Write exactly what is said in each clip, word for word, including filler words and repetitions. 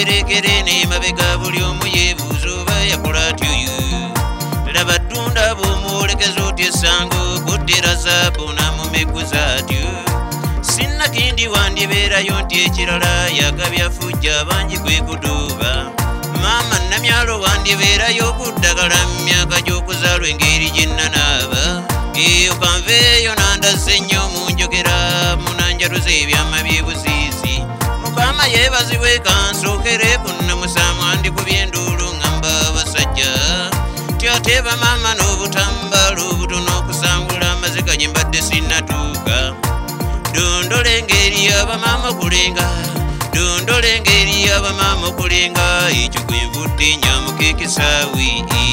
yerekere ne mabega buli omu yeebuuza oba yakola atyoyo laba ttunda bw'omuwolekeza otya essango kuttera zaabu n'amumeguza atyo sinnakindi wandibeerayo nti ekirala yagabyafujja abangi kwe kuduuba maama namyalo wandibeerayo okuddagala mu myaka gy'okuzaalwa engeri gye nnanaaba eyo kanveeyo nandazze nnyo mu njogera munanjaluza ebyama by'ebuziizi mukama yeebazibwe kansookere ku nnamusaamu andikubye enduulu ngamba abasajja ate bamaama n'obutambala obutono okusangula amaziga gye mbadde sinnatuuka dondola engeri y'abamaama okulenga dondola engeri y'abamaama okulenga ekyo gwe nvudde nyamukeeke saawi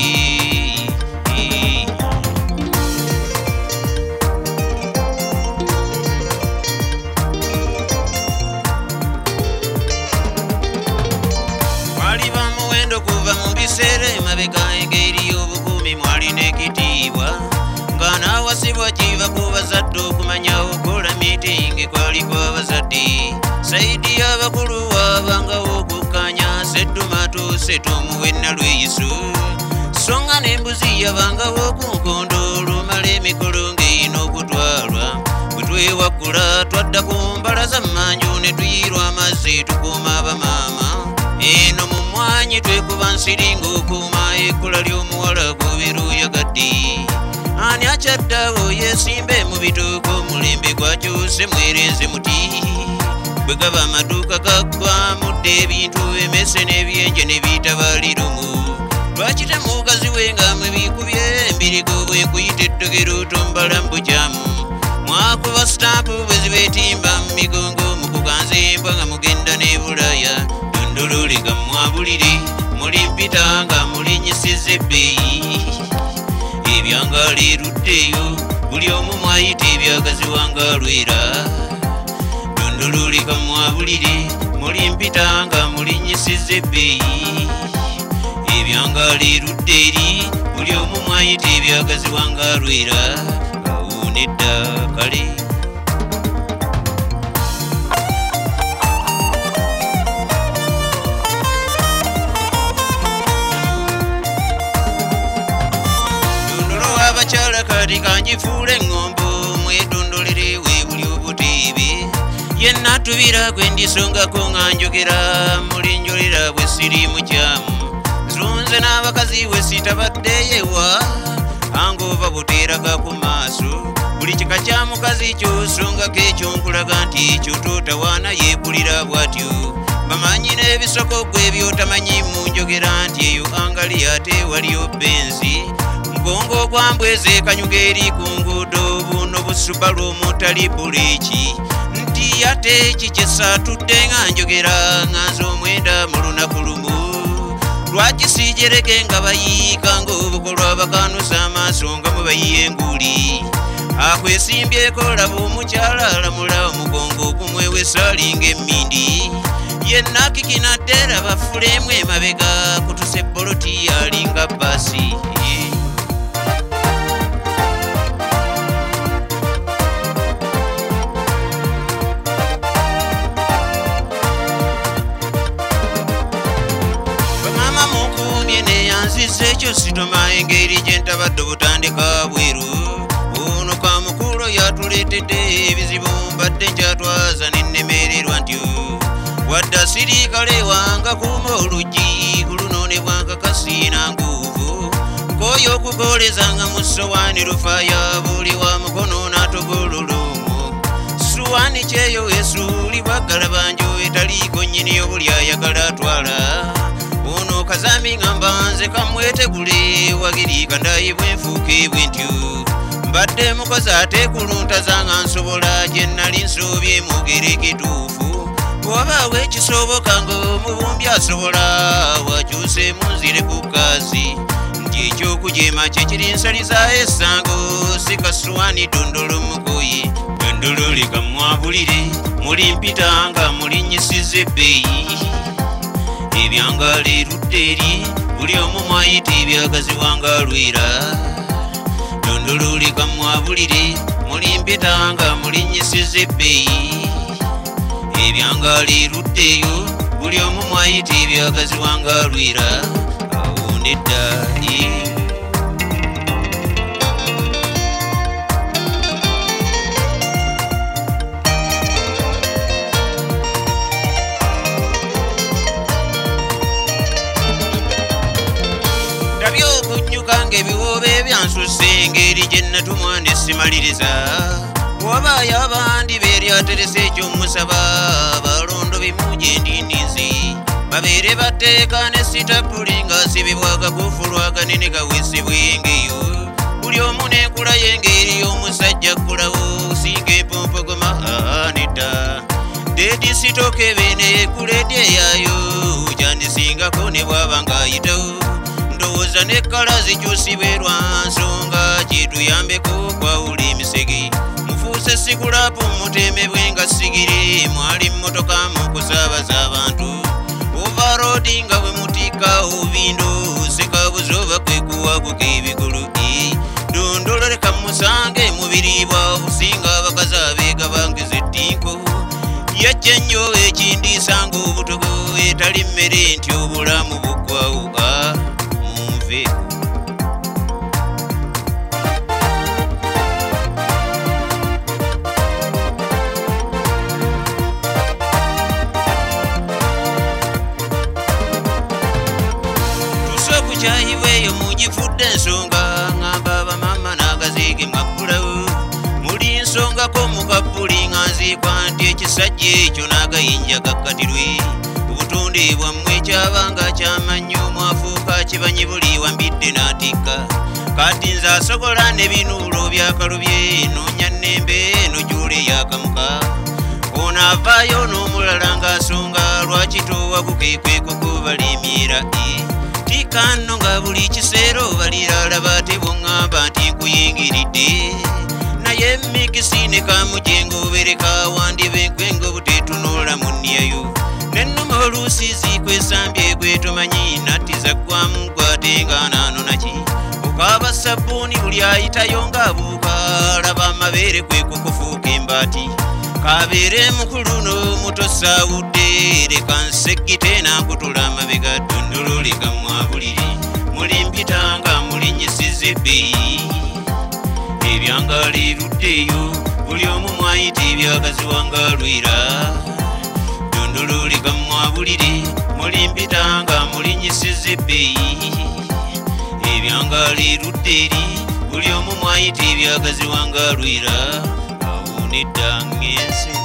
mwali bamuwendo kuva mu biseera emabega engeri y'obukuumi mwalina ekitiibwa nga naawasibwa kiva ku bazadde okumanya okola miitingi kwali kw'abazadde saidi y'abakulu waabangawo okukkanya seddumatu setomuwe nalweyiso so nga n'embuzi yabangawo ku nkondo olumala emikolo ng'eyina okutwalwa bwe twewaggula twadda ku mbalaza mmanju ne tuyirwa amazzi tukuuma abamaama eno mu mwanyi twekuba nsiringa okuuma ekkola ly'omuwala goberuyagadde ani akyaddawo yeesimbe mu bituuko omulembe gwakyuse mwerenze muti bwe gaba amaduuka gaggwamudde ebintu emese n'ebyenje ne biitabaalirumu lwakite mukazi we nga mwe bikubye embirigo bwe kuyita ettogero tombala mu bukyamu mwakuba sitampu bwe zibeetimba mu migongo mu kuganza embwa nga mugenda ne Bulaya dondololeka mwabulire muli mpita nga mulinyisiza ebbeeyi ebyangala eruddeyo buli omu mwayita ebyagazi wangalwera dondololeka mwabulire muli mpita nga mulinyisiza ebbeeyi ebyangala erudde eri buli omu mwayita ebyagazi wangalwera awuunedda kale abakyala kati kanjifuula eŋŋombo mwedondolere weebuli obuteebe yenna tubira gwe ndisongako nga njogera muli njolera bwe siri mukyamu zunze n'abakazi we sitabaddeyewa hangoova buteeraga ku maaso buli kika kya mukazi kyosongako ekyo nkulaga nti ekyo tootawaana yeepulira bw'atyo bamanyi n'ebisoko gwe byotamanyi mu njogera nti eyo angali ate waliyo benzi mugongo gwambweze kanyuga eri ku nguudo buno busubalu omutali buleki nti ate kikyesatudde nga njogera nganze omwenda mu lunaku lumu lwaki sijereke nga bayiika ng'obukolwa bakanusa amaaso nga mwe bayiye enguli akwesimbyeko laba omukyala alamula omugongo ogumwewesa alinga emmindi yenna kikinadde laba fulemu emabega kutusa ebboloti alinga bbaasi nzize ekyo sitoma engeri gye ntabadde obutandika bweru ono kamukulu yatuleetedde ebizibu mbadde nkyatwaza nennemererwa ntyo wadda sirikale wanga kuuma oluggi kulunoonebwa nkakasi na nguuvu nk'oyo okugolezanga mu ssowaani lufaya buli wa mukono n'atogololomo suwaani kyeyo esuulibwa galabanjo etaliiko nnyini obuli ayagala atwala ono kazambi ngamba nze kamwetegule wagirika ndayibwa enfuuke bwentyo mbadde mukozi ate kuluntazanga nsobola gye nnali nsoobye mugere kituufu bw'obaawo ekisoboka ng'omubumbi asobola wakyuse munzire ku kazi nti ekyokujeema kye kiri nsaliza essango si kasuwani dondolo mukoyi dondolo leka mwabulire muli mpita nga mulinyisiza ebbeeyi ebyangala erudde eri buli omu mwayita ebyagazi wangalwera dondolo leka mwabulire muli mpita nga mulinyisiza ebbeeyi ebyangala eruddeyo buli omu mwayita ebyagazi wanga lwira awundedda. Ndabye okunyuka ng'ebiwoobe byansusse engeri gye natumwa ne simaliriza. Wabayo abandi beeryateresa ekyomusaba balondo bimu gye ndindizi babeere bateeka ne sitapuli nga sibibwaga kufulwa kanene kawesebwengeyo. Buli omu n'enkula y'engeri y'omusajja kkulawo singa empompogoma nedda. Dedi sitoke bene ekuledde yaayo gyandisingako ne bw'aba ng'ayitawo. Ndowooza n'ekkala zikyusibwe lwa nsonga kituyambeko kwawula emisege. Mufuuse sigulapu mutemebwe nga sigiri mwali mmotoka mu kusaabaza abantu. Overroad nga bwe mutika obindo sekabuzi oba kwe kuwaguka ebigulu. Dondolo leka musange mubiribwa obusinga abakazi abeegabangiza ettinko. Yajja nnyo ekindiisanga obutogo etali mmere nti obulamu buggwawo. Munveeko. Tusookukyayiweeyo mugifudde ensonga ngamba bamama n'agaziige mwaggulawo. Muli nsongako mukapuli nga nziikwa nti ekisajja ekyo n'agayinja gakkatirwe. Obutonde bwammwe kyabanga kyamannyo mwafuuka kibanyi buli wambidde n'atikka. Kati nze asobola ne binuulo byakalubye noonya nnembe eno gy'ole yakamuka. Ono avaayo n'omulala ng'asonga lwaki towagukeekwe kukubala emyera. Tikka nno nga buli kiseera obalirala bate bw'oŋŋamba nti nkuyingiridde. Naye mikisi ne kamujengo obereka wandibe nkwenga obutetunoola munniyayo. Nennuma oluusi zikwesambye gwe tomanyi natti zaggwamu gwate nga naanonaki. Okaaba sabbuuni buli ayitayo ng'abuuka laba amabeere kwe kukufuuka embaati. Kabeere mukulu n'omuto saawudde leka nseggite nankutula amabega ddondolo leka mwabuliri. Muli mpitanga mulinnyisiza ebbeeyi ebyanga leeruddeeyo buli omu mwayita ebyagazi wanga lwira. Dondolo leka mwabulire muli mpitanga mulinnyisiza ebbeeyi ebyanga leerudde eri buli omu mwayita ebyagazi wanga lwira awunedda ng'ensi.